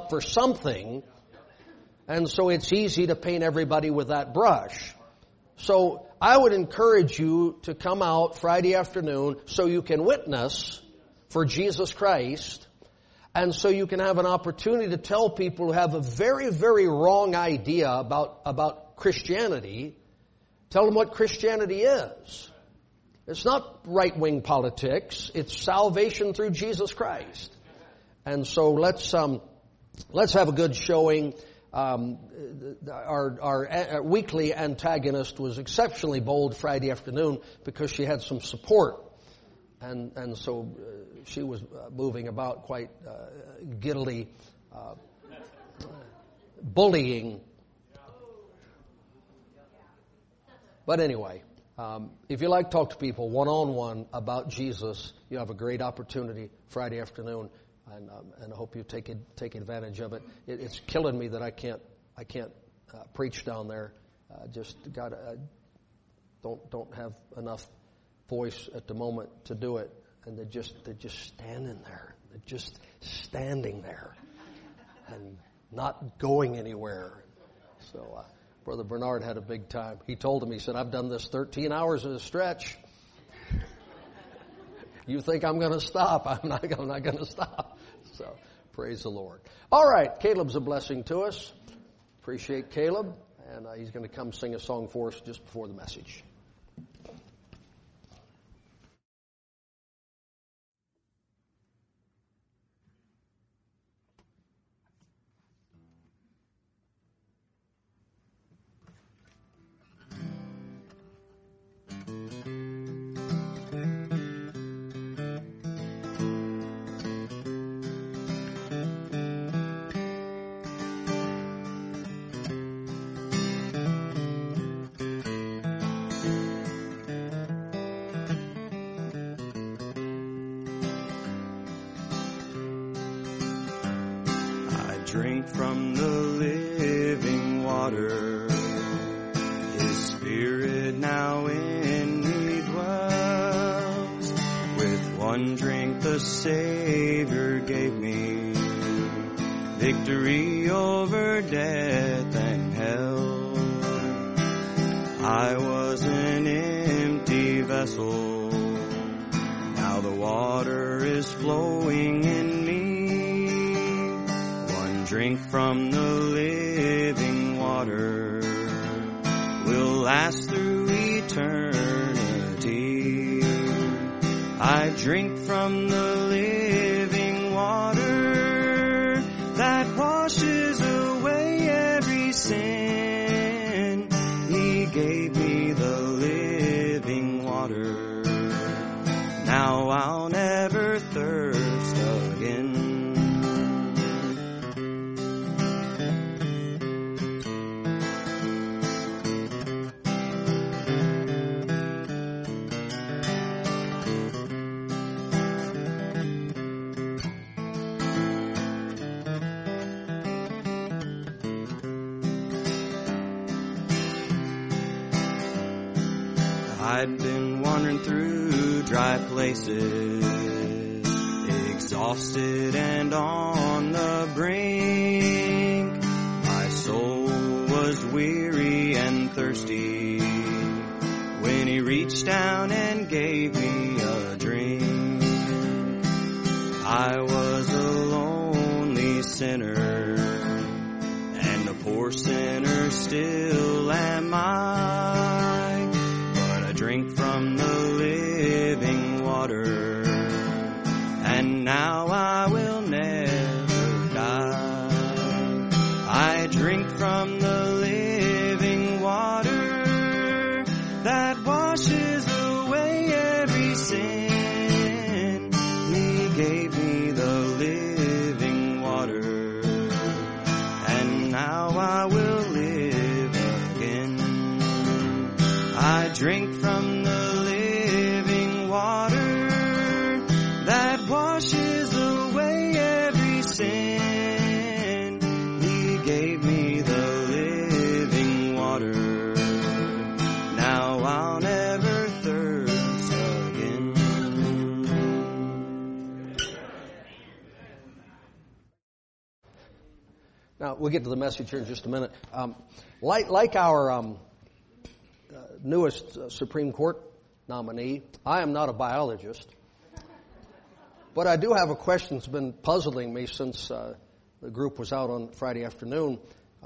up for something, and so it's easy to paint everybody with that brush. So I would encourage you to come out Friday afternoon so you can witness for Jesus Christ, and so you can have an opportunity to tell people who have a very, very wrong idea about Christianity, tell them what Christianity is. It's not right-wing politics. It's salvation through Jesus Christ. And so let's have a good showing. Our weekly antagonist was exceptionally bold Friday afternoon because she had some support. And so she was moving about quite giddily, bullying. But anyway, if you like to talk to people one-on-one about Jesus, you have a great opportunity Friday afternoon, and I hope you take advantage of it. It's killing me that I can't preach down there. Don't have enough voice at the moment to do it, and they're just standing there. They're just standing there and not going anywhere. So Brother Bernard had a big time. He told him, he said, "I've done this 13 hours at a stretch. You think I'm going to stop? I'm not going to stop." So praise the Lord. All right, Caleb's a blessing to us. Appreciate Caleb, and he's going to come sing a song for us just before the message. Drink from the living water. His Spirit now in me dwells. With one drink the Savior gave me victory over death and hell. I was an empty vessel. Now the water is flowing in me. Drink from the living water will last through eternity. I drink from the living water that washes away every sin. He gave me the living water. Now I'll never thirst again. I'd been wandering through dry places, exhausted and on the brink. My soul was weary and thirsty when He reached down and gave me a drink. I was a lonely sinner, and a poor sinner still am I. Drink from the living water, and now I will never die. I drink from the living water that washes away every sin. He gave me the living water, and now I will live again. I drink from the living water that washes away every sin. He gave me the living water. Now I'll never thirst again. Now, we'll get to the message here in just a minute. Like our newest Supreme Court nominee, I am not a biologist. But I do have a question that's been puzzling me since the group was out on Friday afternoon.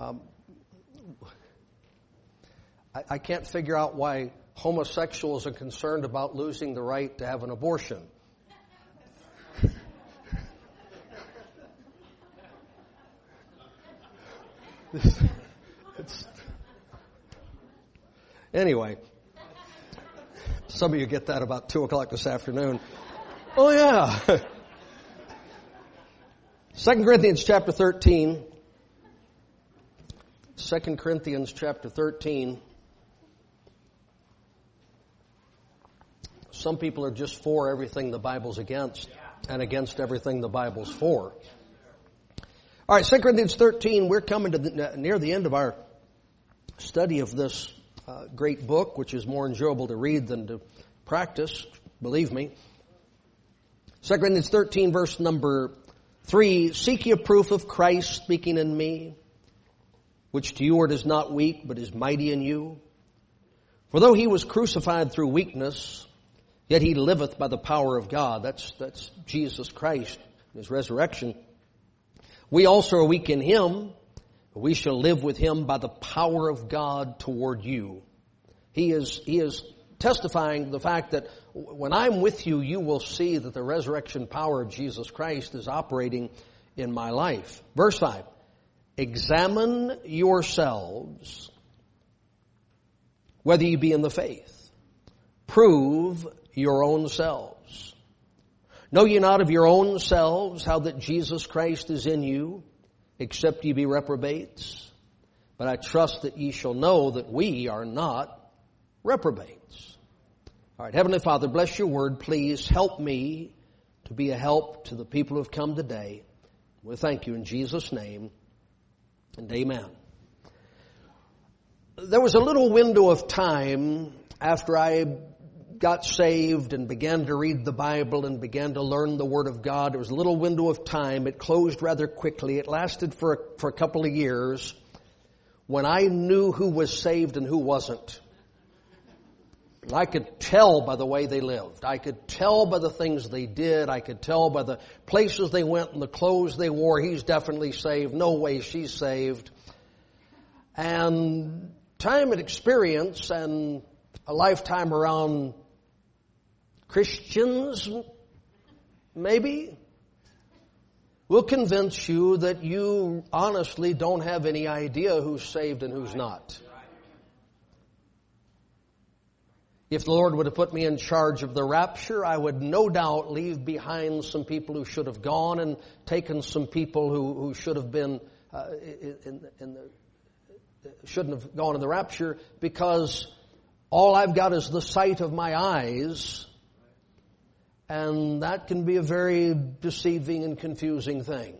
I can't figure out why homosexuals are concerned about losing the right to have an abortion. Anyway, some of you get that about 2 o'clock this afternoon. Oh yeah. 2 Corinthians chapter 13. 2 Corinthians chapter 13. Some people are just for everything the Bible's against and against everything the Bible's for. All right, 2 Corinthians 13, we're coming to near the end of our study of this great book, which is more enjoyable to read than to practice, believe me. 2 Corinthians 13, verse number 3, seek ye a proof of Christ speaking in me, which to you word is not weak, but is mighty in you. For though he was crucified through weakness, yet he liveth by the power of God. That's Jesus Christ, his resurrection. We also are weak in him, but we shall live with him by the power of God toward you. He is testifying the fact that when I'm with you, you will see that the resurrection power of Jesus Christ is operating in my life. Verse 5, examine yourselves whether you be in the faith. Prove your own selves. Know ye not of your own selves how that Jesus Christ is in you, except ye be reprobates? But I trust that ye shall know that we are not reprobates. All right, Heavenly Father, bless your word. Please help me to be a help to the people who have come today. We thank you in Jesus' name, and amen. There was a little window of time after I got saved and began to read the Bible and began to learn the Word of God. There was a little window of time. It closed rather quickly. It lasted for a couple of years when I knew who was saved and who wasn't. I could tell by the way they lived. I could tell by the things they did. I could tell by the places they went and the clothes they wore. He's definitely saved. No way she's saved. And time and experience and a lifetime around Christians, maybe, will convince you that you honestly don't have any idea who's saved and who's not. If the Lord would have put me in charge of the rapture, I would no doubt leave behind some people who should have gone and taken some people who should have been shouldn't have gone in the rapture, because all I've got is the sight of my eyes, and that can be a very deceiving and confusing thing.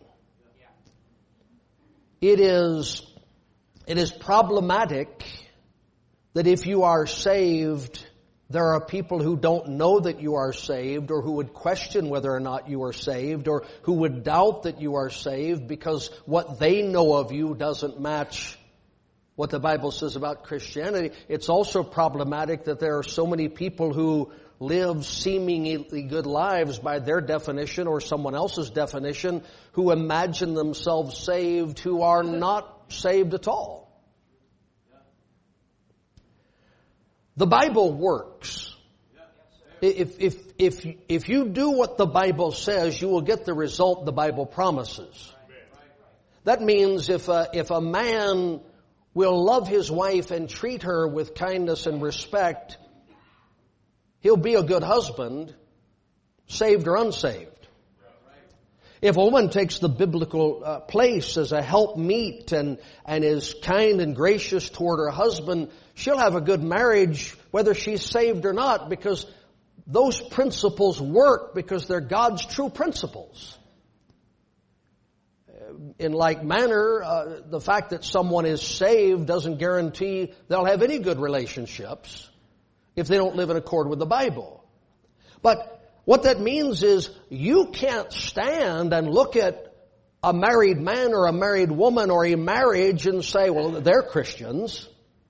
It is problematic that if you are saved, there are people who don't know that you are saved, or who would question whether or not you are saved, or who would doubt that you are saved because what they know of you doesn't match what the Bible says about Christianity. It's also problematic that there are so many people who live seemingly good lives by their definition or someone else's definition, who imagine themselves saved, who are not saved at all. The Bible works. If you do what the Bible says, you will get the result the Bible promises. That means if a man will love his wife and treat her with kindness and respect, he'll be a good husband, saved or unsaved. If a woman takes the biblical place as a helpmeet and is kind and gracious toward her husband, she'll have a good marriage whether she's saved or not, because those principles work because they're God's true principles. In like manner, the fact that someone is saved doesn't guarantee they'll have any good relationships if they don't live in accord with the Bible. But what that means is you can't stand and look at a married man or a married woman or a marriage and say, well, they're Christians.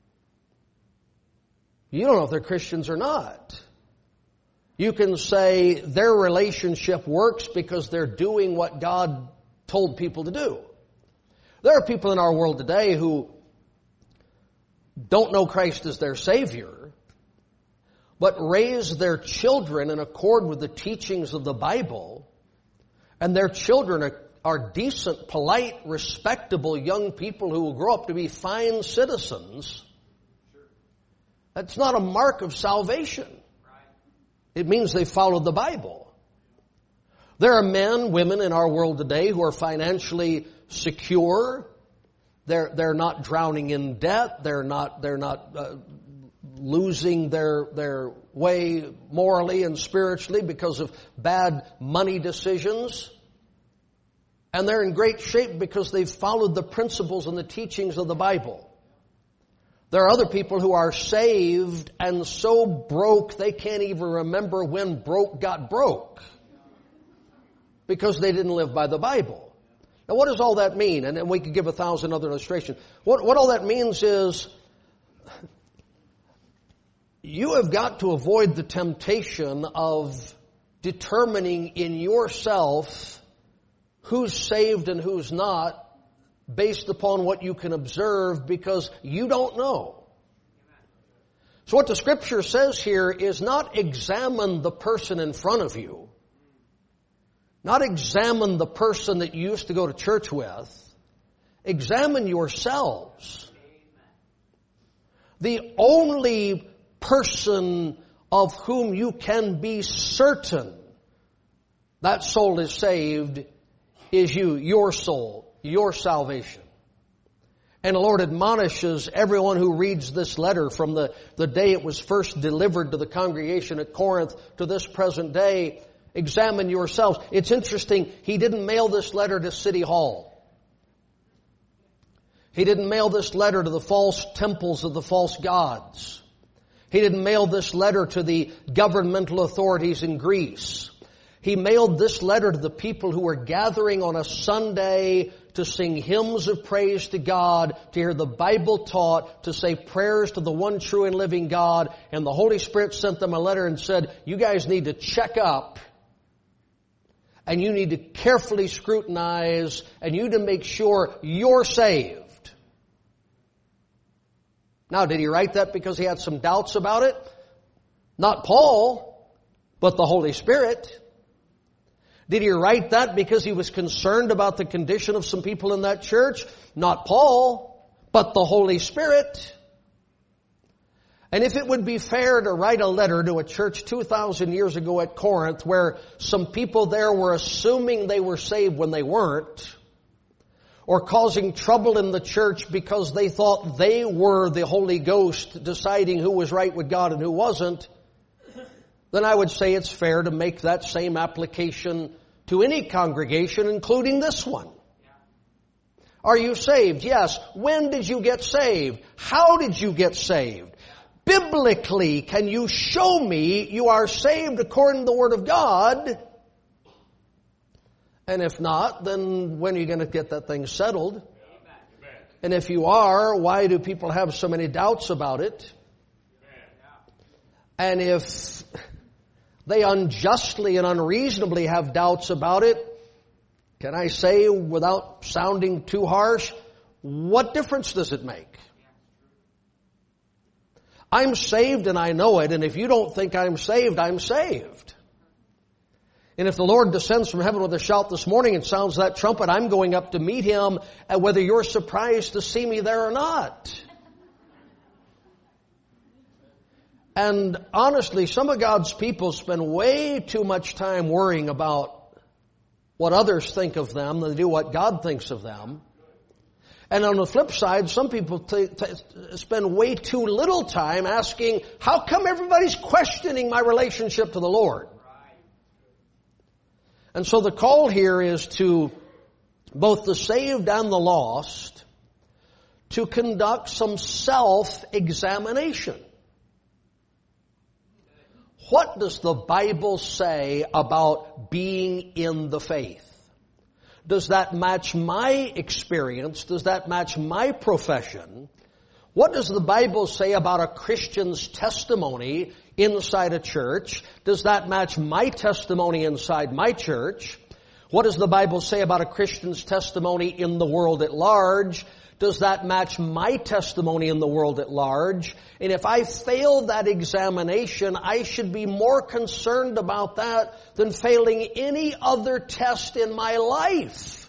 You don't know if they're Christians or not. You can say their relationship works because they're doing what God told people to do. There are people in our world today who don't know Christ as their Savior, but raise their children in accord with the teachings of the Bible, and their children are decent, polite, respectable young people who will grow up to be fine citizens. That's not a mark of salvation. It means they followed the Bible. There are men, women in our world today who are financially secure. They're not drowning in debt. They're not losing their way morally and spiritually because of bad money decisions. And they're in great shape because they've followed the principles and the teachings of the Bible. There are other people who are saved and so broke they can't even remember when broke got broke because they didn't live by the Bible. Now what does all that mean? And we could give 1,000 other illustrations. What all that means is you have got to avoid the temptation of determining in yourself who's saved and who's not based upon what you can observe, because you don't know. So what the Scripture says here is not examine the person in front of you, not examine the person that you used to go to church with. Examine yourselves. The only person of whom you can be certain that soul is saved is you, your soul, your salvation. And the Lord admonishes everyone who reads this letter from the day it was first delivered to the congregation at Corinth to this present day, examine yourselves. It's interesting, he didn't mail this letter to City Hall. He didn't mail this letter to the false temples of the false gods. He didn't mail this letter to the governmental authorities in Greece. He mailed this letter to the people who were gathering on a Sunday to sing hymns of praise to God, to hear the Bible taught, to say prayers to the one true and living God. And the Holy Spirit sent them a letter and said, you guys need to check up, and you need to carefully scrutinize, and you need to make sure you're saved. Now, did he write that because he had some doubts about it? Not Paul, but the Holy Spirit. Did he write that because he was concerned about the condition of some people in that church? Not Paul, but the Holy Spirit. And if it would be fair to write a letter to a church 2,000 years ago at Corinth where some people there were assuming they were saved when they weren't, or causing trouble in the church because they thought they were the Holy Ghost deciding who was right with God and who wasn't, then I would say it's fair to make that same application to any congregation, including this one. Are you saved? Yes. When did you get saved? How did you get saved? Biblically, can you show me you are saved according to the Word of God? And if not, then when are you going to get that thing settled? And if you are, why do people have so many doubts about it? And if they unjustly and unreasonably have doubts about it, can I say without sounding too harsh, what difference does it make? I'm saved and I know it, and if you don't think I'm saved, I'm saved. And if the Lord descends from heaven with a shout this morning and sounds that trumpet, I'm going up to meet Him, and whether you're surprised to see me there or not. And honestly, some of God's people spend way too much time worrying about what others think of them than they do what God thinks of them. And on the flip side, some people spend way too little time asking, how come everybody's questioning my relationship to the Lord? And so the call here is to both the saved and the lost to conduct some self-examination. What does the Bible say about being in the faith? Does that match my experience? Does that match my profession? What does the Bible say about a Christian's testimony inside a church? Does that match my testimony inside my church? What does the Bible say about a Christian's testimony in the world at large? Does that match my testimony in the world at large? And if I fail that examination, I should be more concerned about that than failing any other test in my life.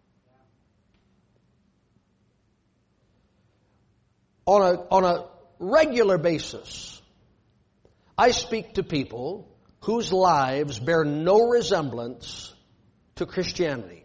On a regular basis, I speak to people whose lives bear no resemblance to Christianity.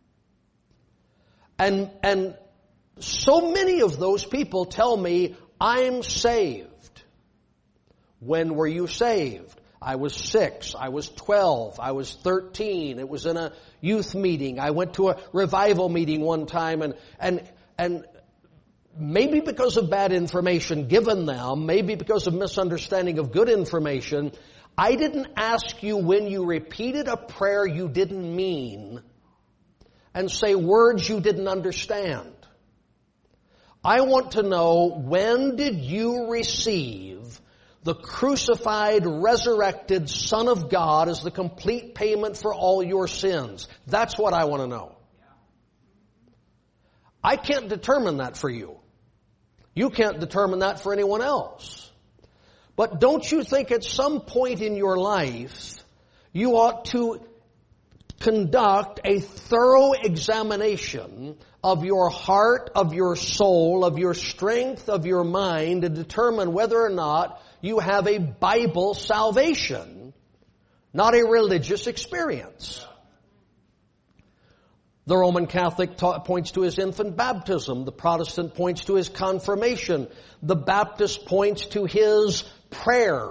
And so many of those people tell me, I'm saved. When were you saved? I was 6, I was 12, I was 13. It was in a youth meeting. I went to a revival meeting one time and maybe because of bad information given them, maybe because of misunderstanding of good information, I didn't ask you when you repeated a prayer you didn't mean and say words you didn't understand. I want to know, when did you receive the crucified, resurrected Son of God as the complete payment for all your sins? That's what I want to know. I can't determine that for you. You can't determine that for anyone else. But don't you think at some point in your life you ought to conduct a thorough examination of your heart, of your soul, of your strength, of your mind, to determine whether or not you have a Bible salvation, not a religious experience. The Roman Catholic points to his infant baptism. The Protestant points to his confirmation. The Baptist points to his prayer.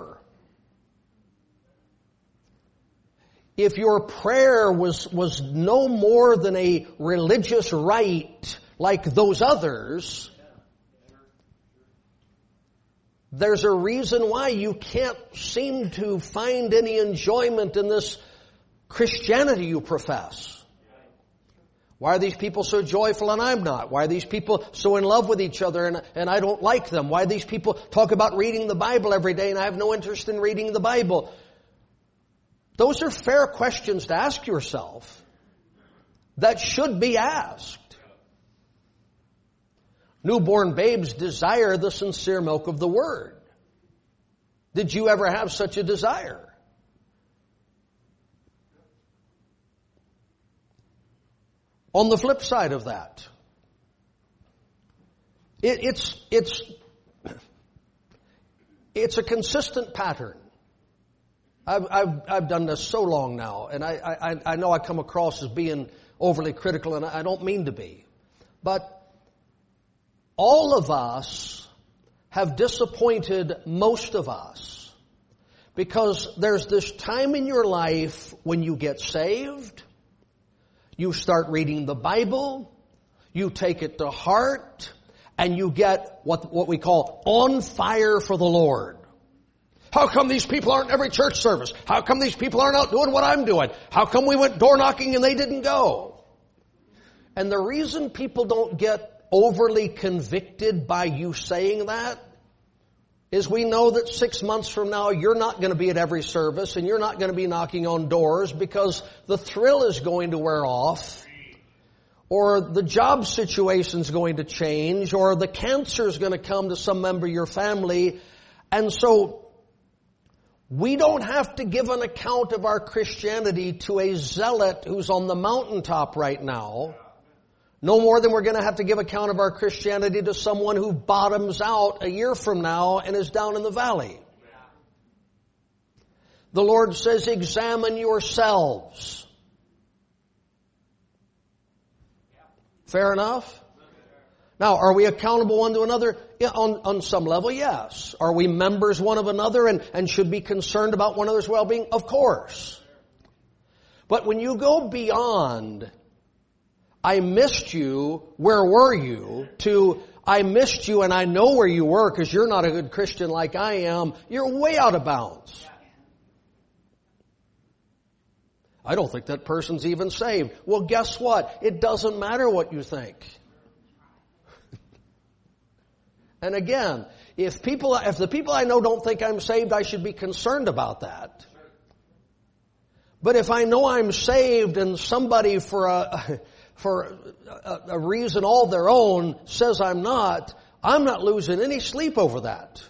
If your prayer was no more than a religious rite like those others, there's a reason why you can't seem to find any enjoyment in this Christianity you profess. Why are these people so joyful and I'm not? Why are these people so in love with each other and I don't like them? Why do these people talk about reading the Bible every day and I have no interest in reading the Bible? Those are fair questions to ask yourself that should be asked. Newborn babes desire the sincere milk of the Word. Did you ever have such a desire? On the flip side of that, it's a consistent pattern. I've done this so long now, and I know I come across as being overly critical, and I don't mean to be. But all of us have disappointed most of us, because there's this time in your life when you get saved, you start reading the Bible, you take it to heart, and you get what we call on fire for the Lord. How come these people aren't in every church service? How come these people aren't out doing what I'm doing? How come we went door knocking and they didn't go? And the reason people don't get overly convicted by you saying that is we know that 6 months from now you're not going to be at every service and you're not going to be knocking on doors because the thrill is going to wear off, or the job situation's going to change, or the cancer is going to come to some member of your family. And so we don't have to give an account of our Christianity to a zealot who's on the mountaintop right now, no more than we're going to have to give account of our Christianity to someone who bottoms out a year from now and is down in the valley. The Lord says, examine yourselves. Fair enough? Now, are we accountable one to another? Yeah, on some level, yes. Are we members one of another and should be concerned about one another's well-being? Of course. But when you go beyond, I missed you, where were you, to I missed you and I know where you were because you're not a good Christian like I am, you're way out of bounds. I don't think that person's even saved. Well, guess what? It doesn't matter what you think. And again, if the people I know don't think I'm saved, I should be concerned about that. But if I know I'm saved and somebody for a reason all their own says I'm not losing any sleep over that.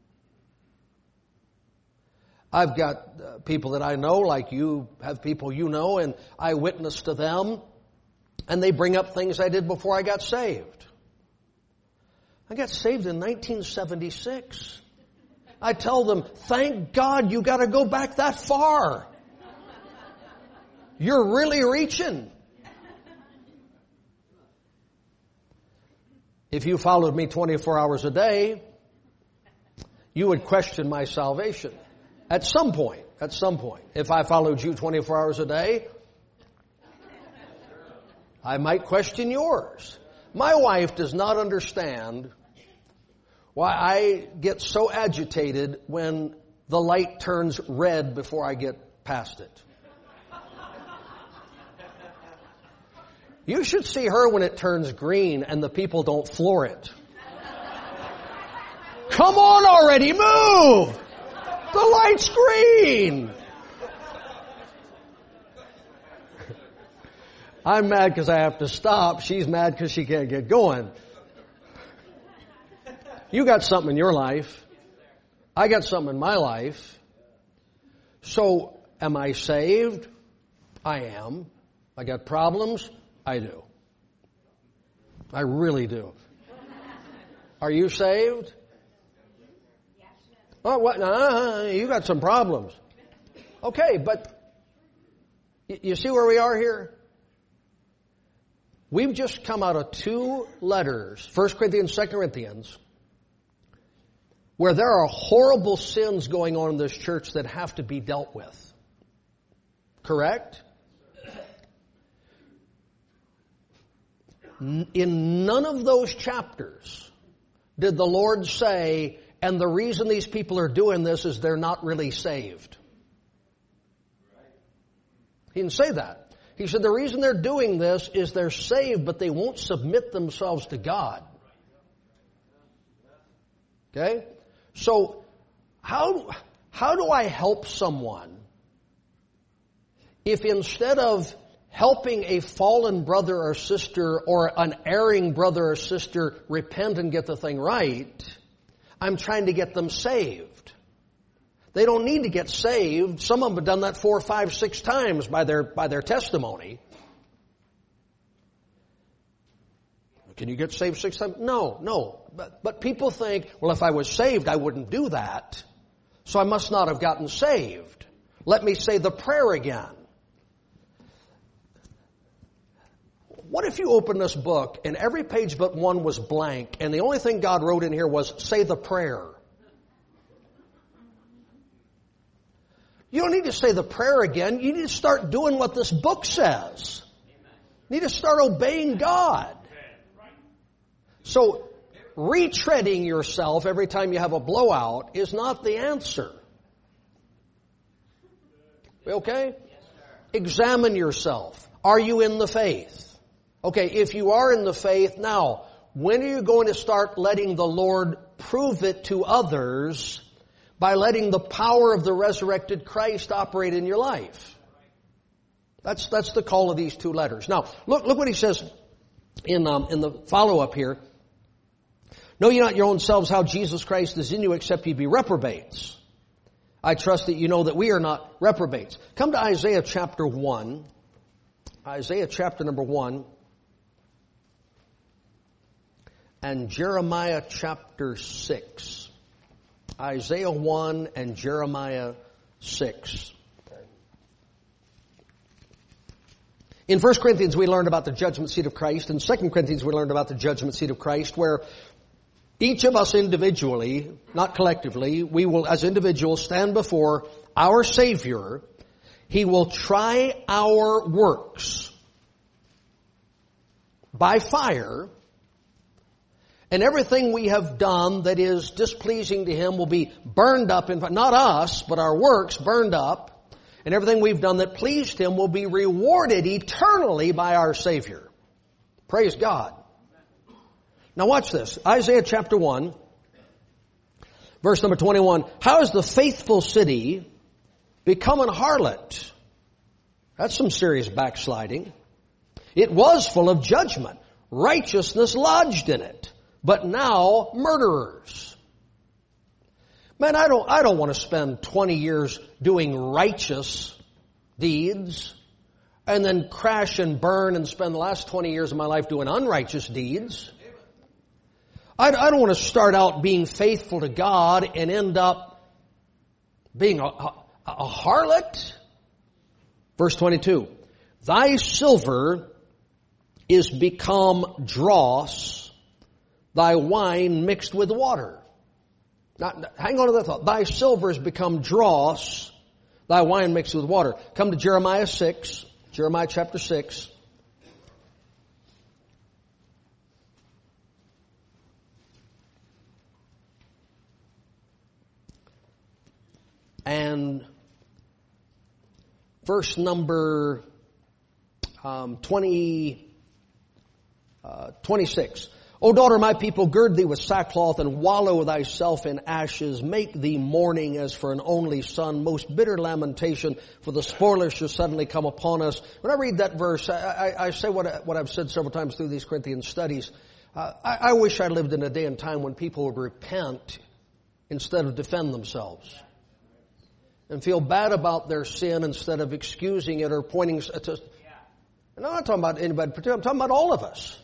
I've got people that I know, like you have people you know, and I witness to them, and they bring up things I did before I got saved. I got saved in 1976. I tell them, thank God you got to go back that far. You're really reaching. If you followed me 24 hours a day, you would question my salvation. At some point. If I followed you 24 hours a day, I might question yours. My wife does not understand why I get so agitated when the light turns red before I get past it. You should see her when it turns green and the people don't floor it. Come on already, move! The light's green! I'm mad because I have to stop. She's mad because she can't get going. You got something in your life. I got something in my life. So, am I saved? I am. I got problems? I do. I really do. Are you saved? Oh, what? You got some problems. Okay, but you see where we are here? We've just come out of 2 letters, 1 Corinthians, 2 Corinthians, where there are horrible sins going on in this church that have to be dealt with. Correct? In none of those chapters did the Lord say, and the reason these people are doing this is they're not really saved. He didn't say that. He said the reason they're doing this is they're saved, but they won't submit themselves to God. Okay? So, how do I help someone if instead of helping a fallen brother or sister or an erring brother or sister repent and get the thing right, I'm trying to get them saved? They don't need to get saved. Some of them have done that 4, 5, 6 times by their testimony. Can you get saved 6 times? No. But people think, well, if I was saved, I wouldn't do that. So I must not have gotten saved. Let me say the prayer again. What if you open this book and every page but one was blank and the only thing God wrote in here was, say the prayer? You don't need to say the prayer again. You need to start doing what this book says. You need to start obeying God. So, retreading yourself every time you have a blowout is not the answer. Okay? Examine yourself. Are you in the faith? Okay, if you are in the faith, now, when are you going to start letting the Lord prove it to others by letting the power of the resurrected Christ operate in your life? That's the call of these 2 letters. Now, look what he says in the follow-up here. Know ye not your own selves how Jesus Christ is in you, except ye be reprobates. I trust that you know that we are not reprobates. Come to Isaiah chapter 1. Isaiah chapter number 1. And Jeremiah chapter 6. Isaiah 1 and Jeremiah 6. In 1 Corinthians we learned about the judgment seat of Christ. In 2 Corinthians we learned about the judgment seat of Christ, where each of us individually, not collectively, we will as individuals stand before our Savior. He will try our works by fire, and everything we have done that is displeasing to Him will be burned up, not us, but our works burned up, and everything we've done that pleased Him will be rewarded eternally by our Savior. Praise God. Now watch this. Isaiah chapter 1, verse number 21. How is the faithful city become an harlot? That's some serious backsliding. It was full of judgment. Righteousness lodged in it. But now murderers. Man, I don't want to spend 20 years doing righteous deeds and then crash and burn and spend the last 20 years of my life doing unrighteous deeds. I don't want to start out being faithful to God and end up being a harlot. Verse 22. Thy silver is become dross, thy wine mixed with water. Now, hang on to that thought. Thy silver has become dross, thy wine mixed with water. Come to Jeremiah 6, Jeremiah chapter 6. And verse number 26. O daughter, my people, gird thee with sackcloth and wallow thyself in ashes. Make thee mourning as for an only son. Most bitter lamentation, for the spoilers shall suddenly come upon us. When I read that verse, I say what I've said several times through these Corinthian studies. I wish I lived in a day and time when people would repent instead of defend themselves. And feel bad about their sin instead of excusing it or pointing to... And I'm not talking about anybody particular. I'm talking about all of us.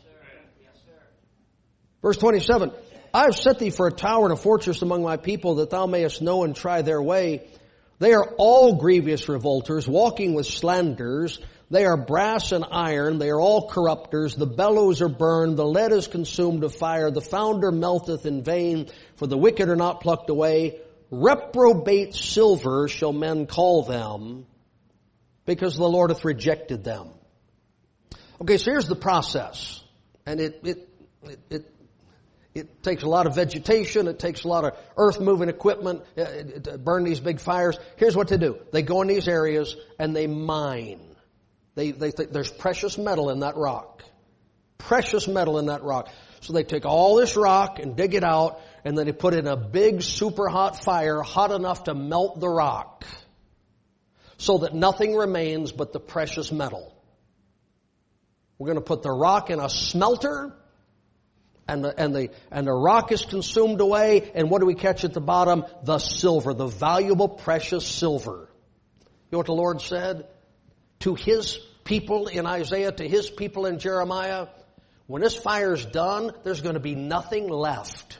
Verse 27. I have set thee for a tower and a fortress among my people, that thou mayest know and try their way. They are all grievous revolters, walking with slanders. They are brass and iron. They are all corrupters. The bellows are burned. The lead is consumed of fire. The founder melteth in vain. For the wicked are not plucked away. Reprobate silver shall men call them, because the Lord hath rejected them. Okay, so here's the process. And it takes a lot of vegetation. It takes a lot of earth-moving equipment to burn these big fires. Here's what they do. They go in these areas and they mine. They think there's precious metal in that rock. Precious metal in that rock. So they take all this rock and dig it out, and then they put it in a big super hot fire, hot enough to melt the rock, so that nothing remains but the precious metal. We're going to put the rock in a smelter, and the rock is consumed away, and what do we catch at the bottom? The silver, the valuable, precious silver. You know what the Lord said to His people in Isaiah, to His people in Jeremiah? When this fire's done, there's going to be nothing left.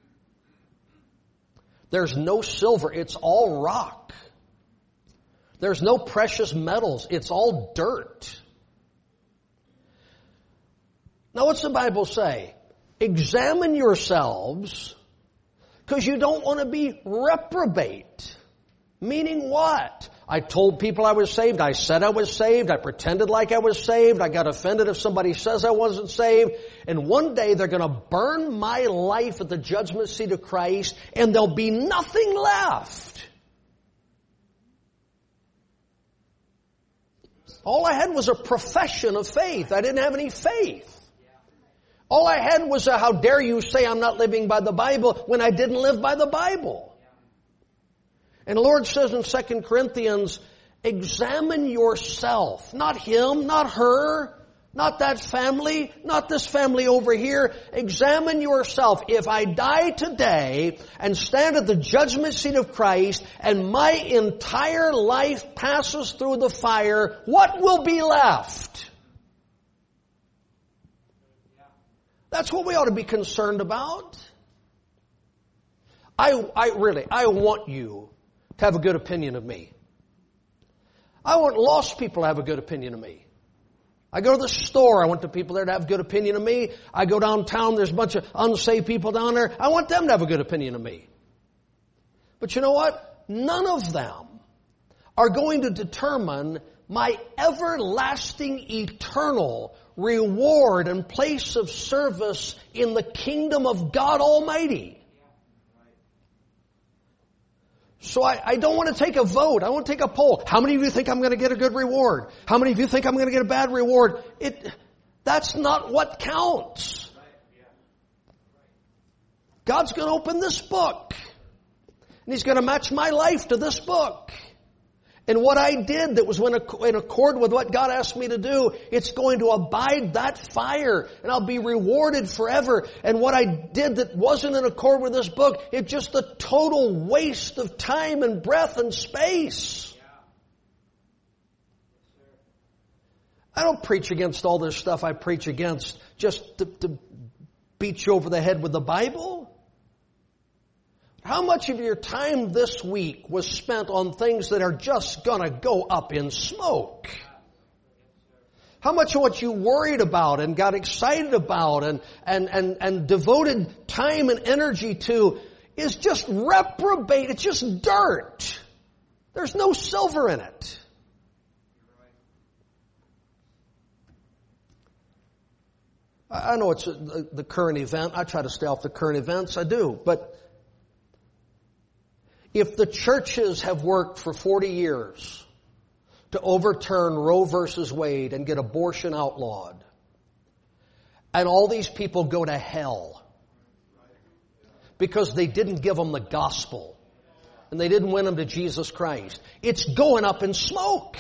There's no silver. It's all rock. There's no precious metals. It's all dirt. Now, what's the Bible say? Examine yourselves, because you don't want to be reprobate. Meaning what? I told people I was saved. I said I was saved. I pretended like I was saved. I got offended if somebody says I wasn't saved. And one day they're going to burn my life at the judgment seat of Christ, and there'll be nothing left. All I had was a profession of faith. I didn't have any faith. All I had was a, how dare you say I'm not living by the Bible, when I didn't live by the Bible. And the Lord says in 2 Corinthians, examine yourself. Not him, not her, not that family, not this family over here. Examine yourself. If I die today and stand at the judgment seat of Christ and my entire life passes through the fire, what will be left? That's what we ought to be concerned about. I want you to have a good opinion of me. I want lost people to have a good opinion of me. I go to the store, I want the people there to have a good opinion of me. I go downtown, there's a bunch of unsaved people down there. I want them to have a good opinion of me. But you know what? None of them are going to determine my everlasting, eternal reward and place of service in the kingdom of God Almighty. So I don't want to take a vote. I want to take a poll. How many of you think I'm going to get a good reward? How many of you think I'm going to get a bad reward? That's not what counts. God's going to open this book. And He's going to match my life to this book. And what I did that was in accord with what God asked me to do, it's going to abide that fire. And I'll be rewarded forever. And what I did that wasn't in accord with this book, it's just a total waste of time and breath and space. I don't preach against all this stuff I preach against just to beat you over the head with the Bible. How much of your time this week was spent on things that are just going to go up in smoke? How much of what you worried about and got excited about and devoted time and energy to is just reprobate. It's just dirt. There's no silver in it. I know it's the current event. I try to stay off the current events. I do. But if the churches have worked for 40 years to overturn Roe versus Wade and get abortion outlawed, and all these people go to hell because they didn't give them the gospel and they didn't win them to Jesus Christ, it's going up in smoke.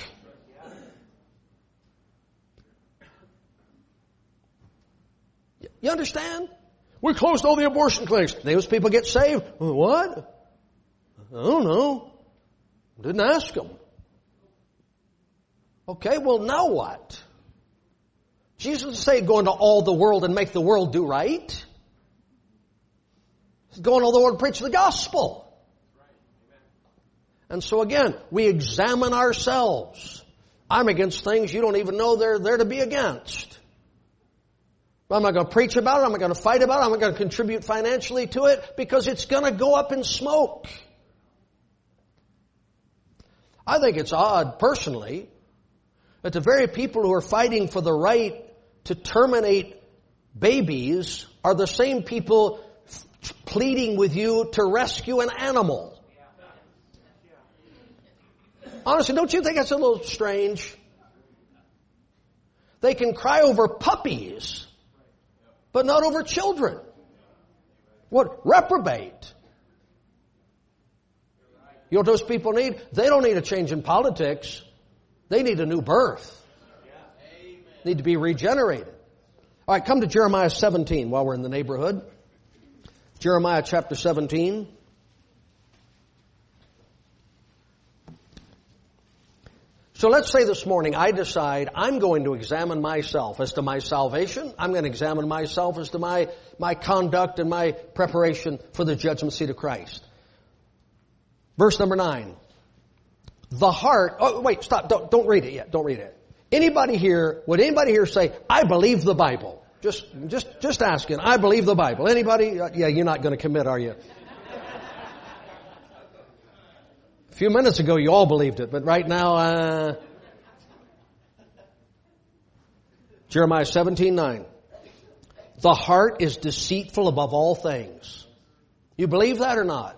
You understand? We closed all the abortion clinics. Those people get saved. What? I don't know. Didn't ask them. Okay, well now what? Jesus didn't say go into all the world and make the world do right. He's going all the world and preach the gospel. And so again, we examine ourselves. I'm against things you don't even know they're there to be against. I'm not going to preach about it. I'm not going to fight about it. I'm not going to contribute financially to it because it's going to go up in smoke. I think it's odd, personally, that the very people who are fighting for the right to terminate babies are the same people pleading with you to rescue an animal. Honestly, don't you think that's a little strange? They can cry over puppies, but not over children. What? Reprobate. You know what those people need? They don't need a change in politics. They need a new birth. Need to be regenerated. All right, come to Jeremiah 17 while we're in the neighborhood. Jeremiah chapter 17. So let's say this morning I decide I'm going to examine myself as to my salvation. I'm going to examine myself as to my conduct and my preparation for the judgment seat of Christ. Verse number 9. The heart... Oh, wait, stop. Don't read it yet. Don't read it. Would anybody here say, I believe the Bible? Just asking. I believe the Bible. Anybody? Yeah, you're not going to commit, are you? A few minutes ago, you all believed it, but right now, Jeremiah 17:9. The heart is deceitful above all things. You believe that or not?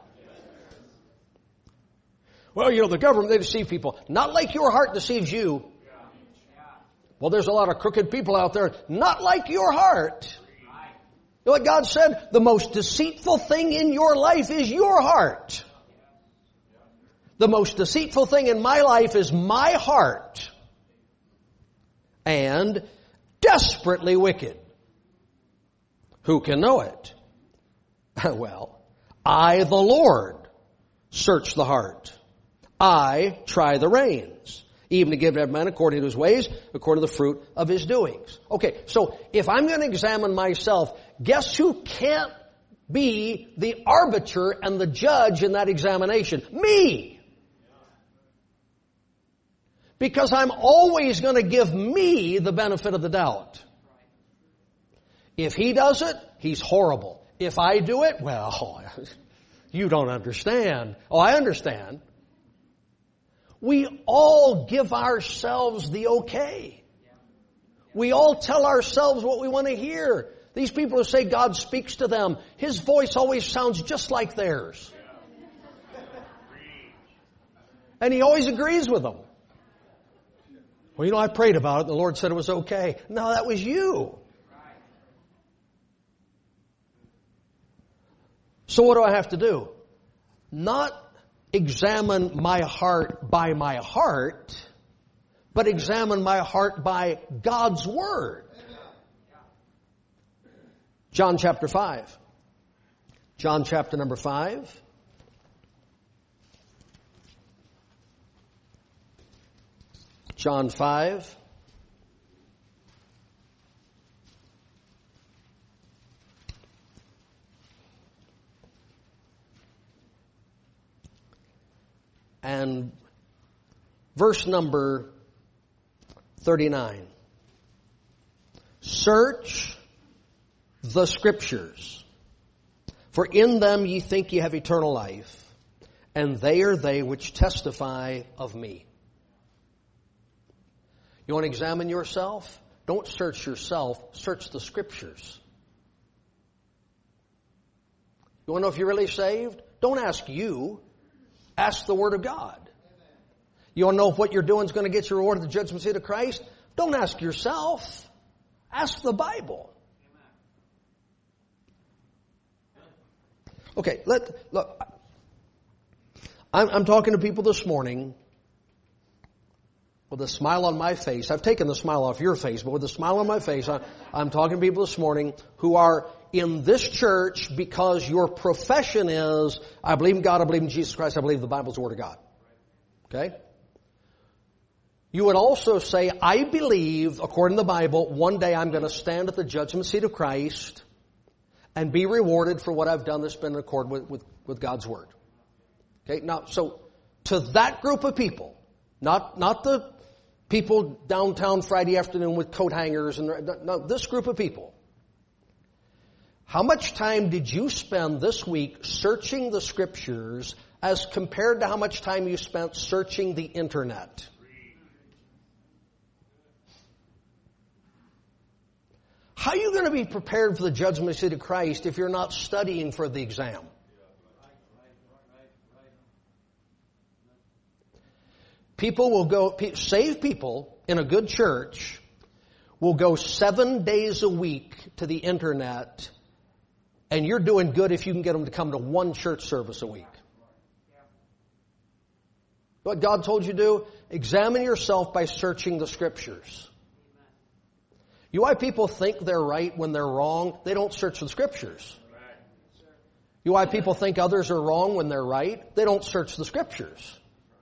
Well, the government, they deceive people. Not like your heart deceives you. Well, there's a lot of crooked people out there. Not like your heart. You know what God said? The most deceitful thing in your life is your heart. The most deceitful thing in my life is my heart. And desperately wicked. Who can know it? Well, I, the Lord, search the heart. I try the reins, even to give every man according to his ways, according to the fruit of his doings. Okay, so if I'm going to examine myself, guess who can't be the arbiter and the judge in that examination? Me! Because I'm always going to give me the benefit of the doubt. If he does it, he's horrible. If I do it, well, you don't understand. Oh, I understand. We all give ourselves the okay. We all tell ourselves what we want to hear. These people who say God speaks to them, His voice always sounds just like theirs. And he always agrees with them. Well, you know, I prayed about it. The Lord said it was okay. No, that was you. So what do I have to do? Not examine my heart by my heart, but examine my heart by God's Word. John chapter 5. John chapter number 5. John 5. And verse number 39. Search the Scriptures, for in them ye think ye have eternal life, and they are they which testify of me. You want to examine yourself? Don't search yourself, search the Scriptures. You want to know if you're really saved? Don't ask you. Ask the Word of God. You want to know if what you're doing is going to get you reward at the judgment seat of Christ? Don't ask yourself. Ask the Bible. Okay, look. I'm talking to people this morning with a smile on my face. I've taken the smile off your face, but with a smile on my face, I'm talking to people this morning who are in this church because your profession is, I believe in God, I believe in Jesus Christ, I believe the Bible is the Word of God. Okay? You would also say, I believe, according to the Bible, one day I'm going to stand at the judgment seat of Christ and be rewarded for what I've done that's been in accord with God's Word. Okay? Now, so, to that group of people, not the people downtown Friday afternoon with coat hangers, no, this group of people, how much time did you spend this week searching the Scriptures as compared to how much time you spent searching the Internet? How are you going to be prepared for the judgment seat of Christ if you're not studying for the exam? People will go, saved people in a good church will go 7 days a week to the Internet, and you're doing good if you can get them to come to one church service a week. What God told you to do? Examine yourself by searching the Scriptures. You know why people think they're right when they're wrong? They don't search the Scriptures. You know why people think others are wrong when they're right? They don't search the Scriptures.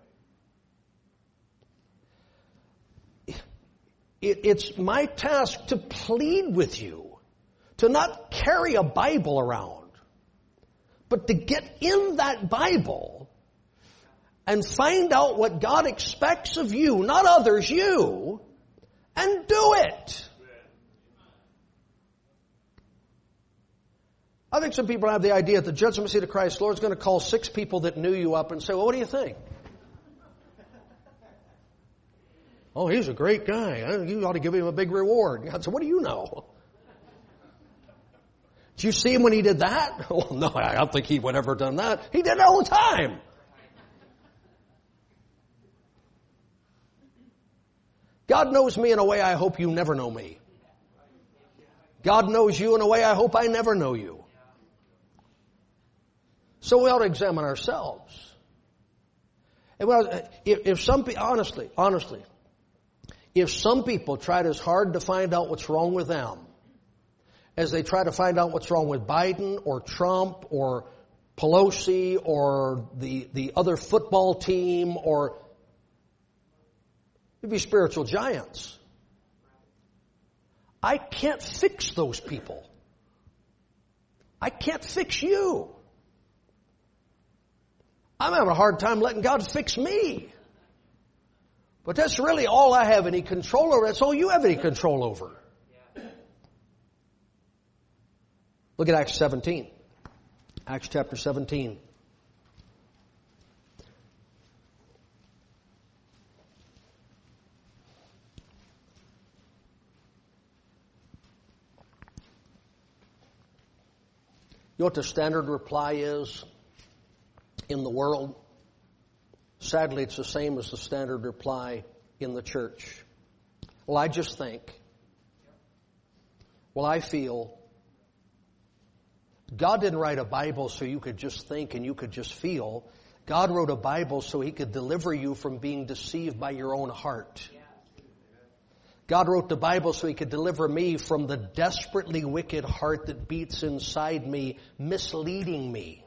It's my task to plead with you to not carry a Bible around, but to get in that Bible and find out what God expects of you, not others, you, and do it. I think some people have the idea at the judgment seat of Christ, the Lord's going to call 6 people that knew you up and say, well, what do you think? Oh, he's a great guy. You ought to give him a big reward. God said, what do you know? Did you see him when he did that? Well, no, I don't think he would ever done that. He did it all the time. God knows me in a way I hope you never know me. God knows you in a way I hope I never know you. So we ought to examine ourselves. And if some people, honestly, if some people tried as hard to find out what's wrong with them as they try to find out what's wrong with Biden or Trump or Pelosi or the other football team, or it'd be spiritual giants. I can't fix those people. I can't fix you. I'm having a hard time letting God fix me. But that's really all I have any control over. That's all you have any control over. Look at Acts 17. Acts chapter 17. You know what the standard reply is in the world? Sadly, it's the same as the standard reply in the church. Well, I just think. Well, I feel. God didn't write a Bible so you could just think and you could just feel. God wrote a Bible so He could deliver you from being deceived by your own heart. God wrote the Bible so He could deliver me from the desperately wicked heart that beats inside me, misleading me.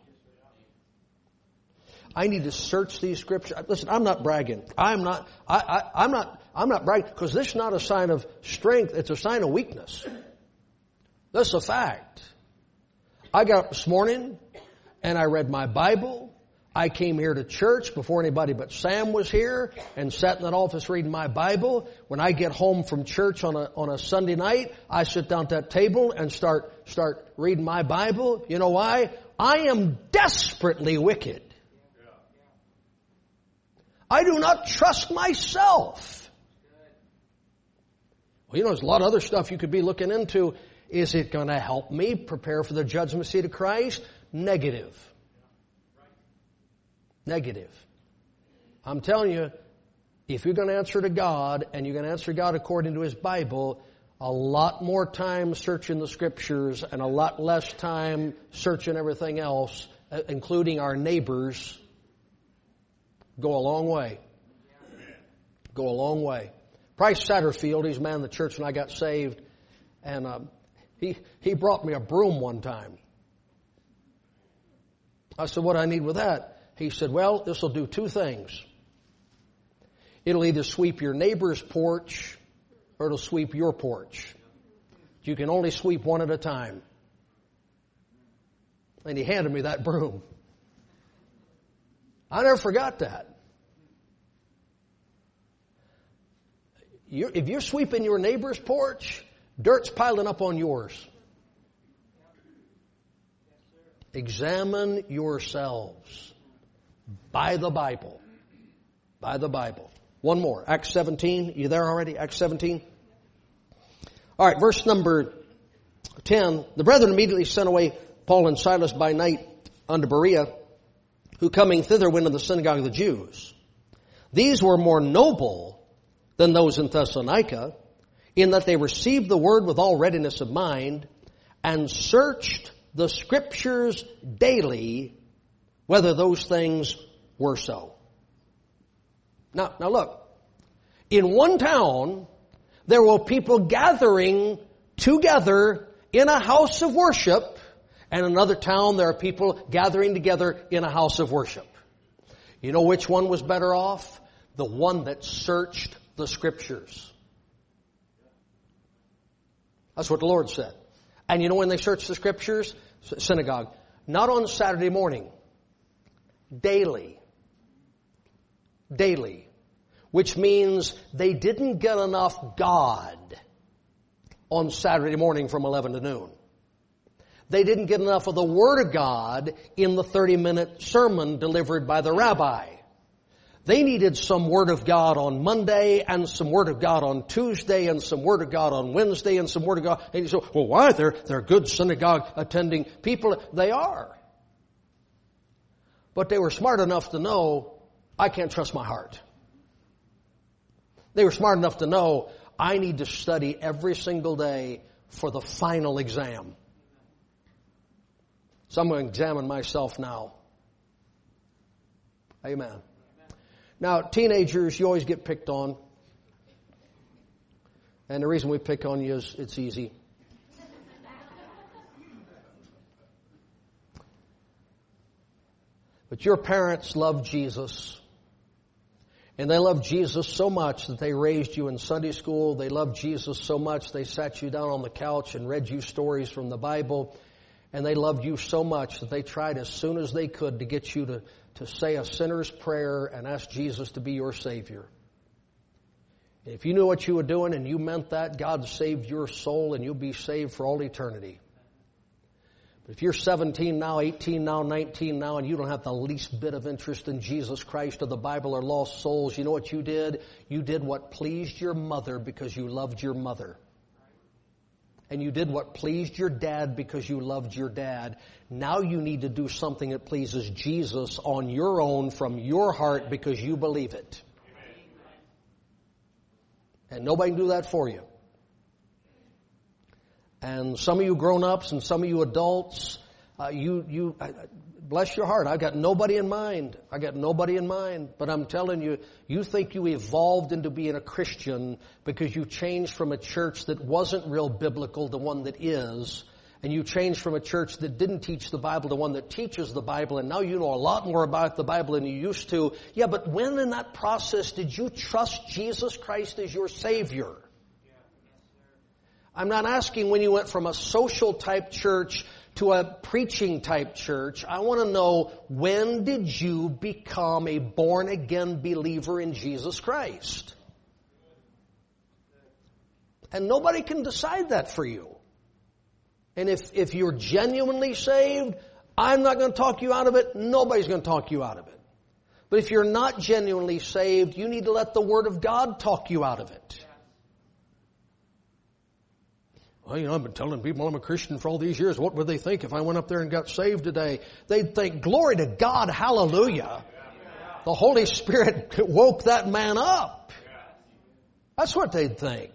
I need to search these scriptures. Listen, I'm not bragging. I'm not bragging because this is not a sign of strength. It's a sign of weakness. That's a fact. I got up this morning and I read my Bible. I came here to church before anybody but Sam was here and sat in that office reading my Bible. When I get home from church on a Sunday night, I sit down at that table and start reading my Bible. You know why? I am desperately wicked. I do not trust myself. Well, there's a lot of other stuff you could be looking into. Is it going to help me prepare for the judgment seat of Christ? Negative. Negative. I'm telling you, if you're going to answer to God, and you're going to answer God according to His Bible, a lot more time searching the Scriptures and a lot less time searching everything else, including our neighbors, go a long way. Go a long way. Price Satterfield, he's a man in the church when I got saved, and he brought me a broom one time. I said, what do I need with that? He said, well, this will do two things. It'll either sweep your neighbor's porch or it'll sweep your porch. You can only sweep one at a time. And he handed me that broom. I never forgot that. If you're sweeping your neighbor's porch, dirt's piling up on yours. Examine yourselves by the Bible. By the Bible. One more. Acts 17. You there already? Acts 17. All right, verse number 10. The brethren immediately sent away Paul and Silas by night unto Berea, who coming thither went into the synagogue of the Jews. These were more noble than those in Thessalonica, in that they received the word with all readiness of mind, and searched the Scriptures daily, whether those things were so. Now look. In one town, there were people gathering together in a house of worship, and in another town, there are people gathering together in a house of worship. You know which one was better off? The one that searched the Scriptures. That's what the Lord said. And you know when they searched the Scriptures? Synagogue. Not on Saturday morning. Daily. Daily. Which means they didn't get enough God on Saturday morning from 11 to noon. They didn't get enough of the Word of God in the 30-minute sermon delivered by the rabbi. They needed some Word of God on Monday and some Word of God on Tuesday and some Word of God on Wednesday and some Word of God. And you say, well, why? They're good synagogue attending people. They are. But they were smart enough to know, I can't trust my heart. They were smart enough to know, I need to study every single day for the final exam. So I'm going to examine myself now. Amen. Now, teenagers, you always get picked on. And the reason we pick on you is it's easy. But your parents love Jesus. And they love Jesus so much that they raised you in Sunday school. They loved Jesus so much they sat you down on the couch and read you stories from the Bible. And they loved you so much that they tried as soon as they could to get you to say a sinner's prayer and ask Jesus to be your Savior. And if you knew what you were doing and you meant that, God saved your soul and you'll be saved for all eternity. But if you're 17 now, 18 now, 19 now, and you don't have the least bit of interest in Jesus Christ or the Bible or lost souls, you know what you did? You did what pleased your mother because you loved your mother. and you did what pleased your dad because you loved your dad. Now you need to do something that pleases Jesus on your own from your heart because you believe it. And nobody can do that for you. And some of you grown-ups and some of you adults, bless your heart, I've got nobody in mind. But I'm telling you, you think you evolved into being a Christian because you changed from a church that wasn't real biblical to one that is. And you changed from a church that didn't teach the Bible to one that teaches the Bible. And now you know a lot more about the Bible than you used to. Yeah, but when in that process did you trust Jesus Christ as your Savior? I'm not asking when you went from a social type church to a preaching type church. I want to know, when did you become a born again believer in Jesus Christ? And nobody can decide that for you. And if you're genuinely saved, I'm not going to talk you out of it. Nobody's going to talk you out of it. But if you're not genuinely saved, you need to let the Word of God talk you out of it. Well, I've been telling people I'm a Christian for all these years. What would they think if I went up there and got saved today? They'd think, glory to God, hallelujah. The Holy Spirit woke that man up. That's what they'd think.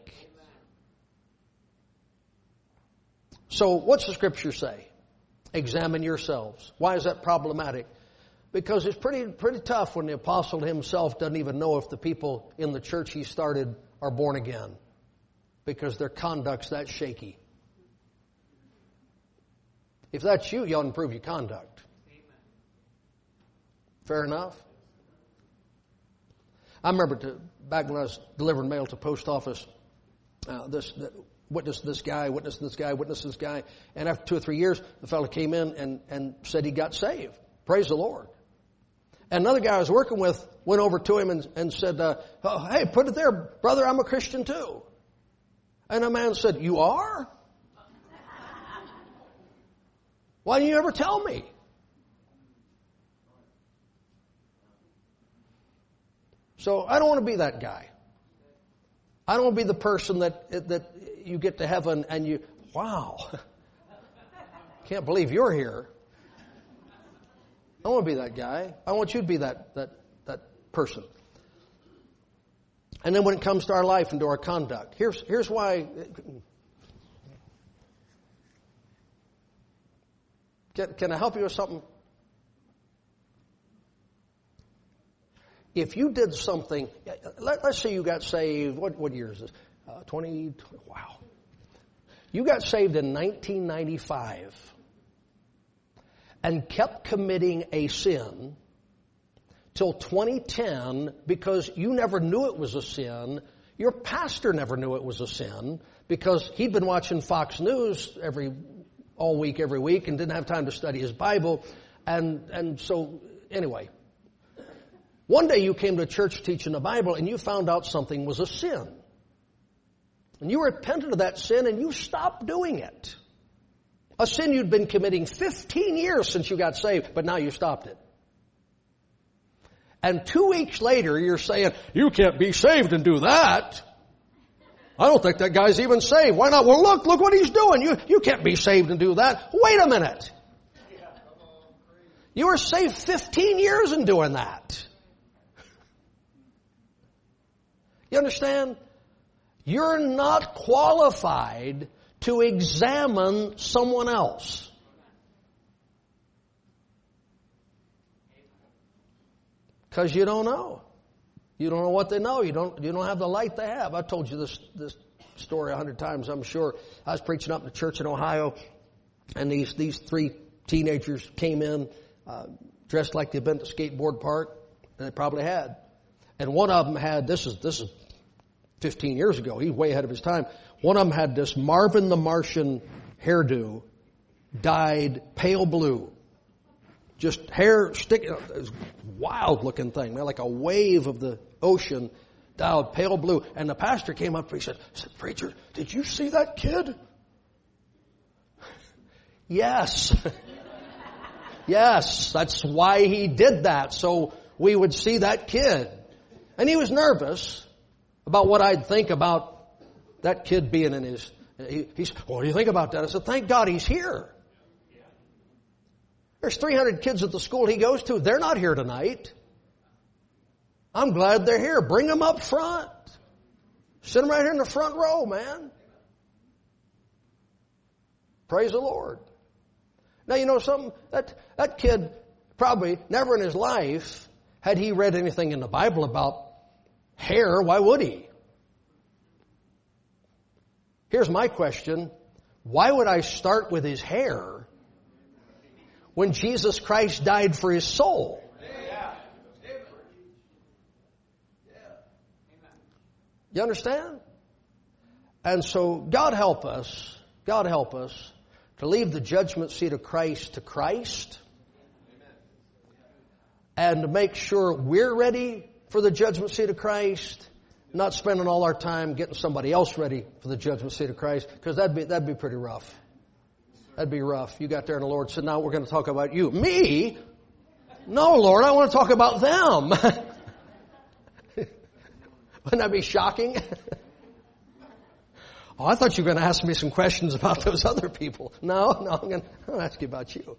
So what's the Scripture say? Examine yourselves. Why is that problematic? Because it's pretty tough when the apostle himself doesn't even know if the people in the church he started are born again. Because their conduct's that shaky. If that's you, you ought to improve your conduct. Fair enough? I remember back when I was delivering mail to post office, witnessed this guy. And after 2 or 3 years, the fellow came in and said he got saved. Praise the Lord. And another guy I was working with went over to him and said, hey, put it there, brother, I'm a Christian too. And a man said, you are? Why didn't you ever tell me? So I don't want to be that guy. I don't want to be the person that you get to heaven and you, wow, can't believe you're here. I don't want to be that guy. I want you to be that person. And then when it comes to our life and to our conduct, here's why. Can I help you with something? If you did something, let's say you got saved, what year is this? 20, wow. You got saved in 1995 and kept committing a sin till 2010 because you never knew it was a sin. Your pastor never knew it was a sin because he'd been watching Fox News all week, every week, and didn't have time to study his Bible. And so, anyway, one day you came to church teaching the Bible and you found out something was a sin. And you repented of that sin and you stopped doing it. A sin you'd been committing 15 years since you got saved, but now you stopped it. And 2 weeks later, you're saying, you can't be saved and do that. I don't think that guy's even saved. Why not? Well, look what he's doing. You can't be saved and do that. Wait a minute. You were saved 15 years in doing that. You understand? You're not qualified to examine someone else. Because you don't know. You don't know what they know. You don't have the light they have. I told you this story 100 times, I'm sure. I was preaching up in a church in Ohio, and these 3 teenagers came in dressed like they'd been to skateboard park, and they probably had. And one of them had, this is 15 years ago, he's way ahead of his time. One of them had this Marvin the Martian hairdo, dyed pale blue. Just hair sticking, wild looking thing, like a wave of the ocean, dyed pale blue. And the pastor came up and he said, preacher, did you see that kid? Yes. Yes, that's why he did that, so we would see that kid. And he was nervous about what I'd think about that kid being in What do you think about that? I said, thank God he's here. There's 300 kids at the school he goes to. They're not here tonight. I'm glad they're here. Bring them up front. Sit them right here in the front row, man. Praise the Lord. Now, you know something? That kid probably never in his life had he read anything in the Bible about hair. Why would he? Here's my question. Why would I start with his hair when Jesus Christ died for his soul? You understand? And so God help us to leave the judgment seat of Christ to Christ and to make sure we're ready for the judgment seat of Christ, not spending all our time getting somebody else ready for the judgment seat of Christ, because that'd be pretty rough. That'd be rough. You got there and the Lord said, now we're going to talk about you. Me? No, Lord, I want to talk about them. Wouldn't that be shocking? Oh, I thought you were going to ask me some questions about those other people. No, I'm going to ask you about you.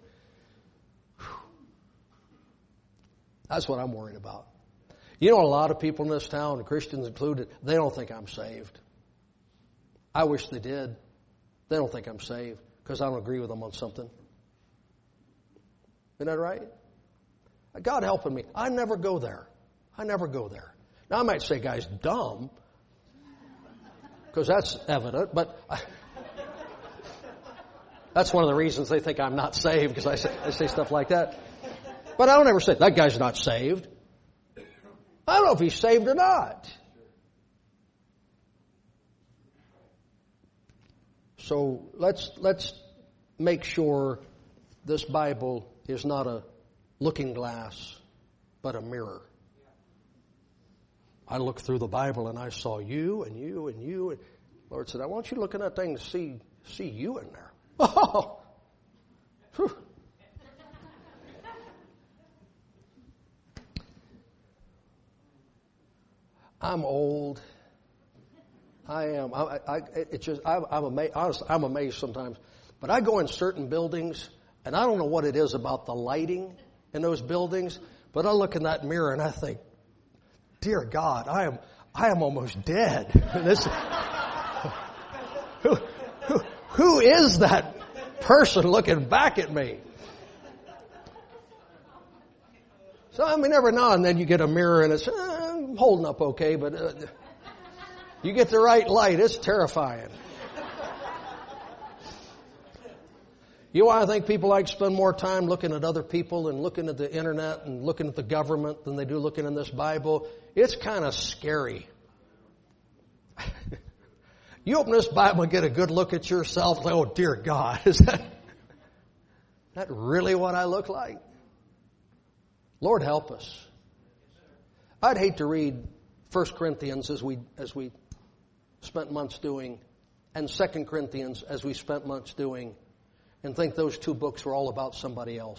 That's what I'm worried about. You know, a lot of people in this town, Christians included, they don't think I'm saved. I wish they did. They don't think I'm saved because I don't agree with them on something. Isn't that right? God helping me. I never go there. Now, I might say, guy's dumb, because that's evident, but that's one of the reasons they think I'm not saved, because I say stuff like that. But I don't ever say, that guy's not saved. I don't know if he's saved or not. So let's make sure this Bible is not a looking glass, but a mirror. I looked through the Bible and I saw you and you and you. And the Lord said, I want you to look in that thing to see you in there. Oh! Whew. I'm old. I am. I'm amazed. Honestly, I'm amazed sometimes. But I go in certain buildings and I don't know what it is about the lighting in those buildings, but I look in that mirror and I think, dear God, I am almost dead. Who is that person looking back at me? So, I mean, every now and then you get a mirror and it's I'm holding up okay, but you get the right light, it's terrifying. You know why I think people like to spend more time looking at other people and looking at the internet and looking at the government than they do looking in this Bible? It's kind of scary. You open this Bible and get a good look at yourself, like, oh dear God, is that really what I look like? Lord help us. I'd hate to read 1 Corinthians as we spent months doing, and 2 Corinthians as we spent months doing, and think those two books were all about somebody else.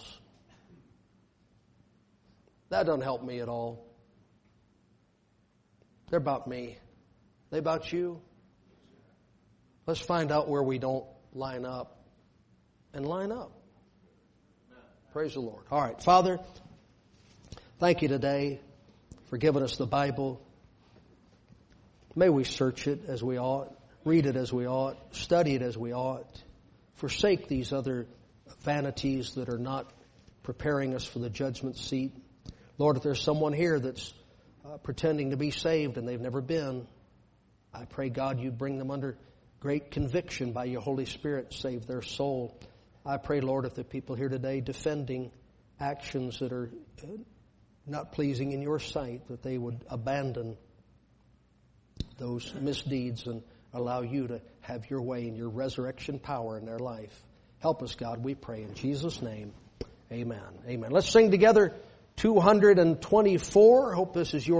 That doesn't help me at all. They're about me. They about you. Let's find out where we don't line up and line up. Praise the Lord. All right, Father, thank you today for giving us the Bible. May we search it as we ought, read it as we ought, study it as we ought. Forsake these other vanities that are not preparing us for the judgment seat. Lord, if there's someone here that's pretending to be saved and they've never been, I pray, God, you bring them under great conviction by your Holy Spirit, save their soul. I pray, Lord, if the people here today defending actions that are not pleasing in your sight, that they would abandon those misdeeds and allow you to have your way and your resurrection power in their life. Help us, God, we pray in Jesus' name. Amen. Amen. Let's sing together 224. I hope this is your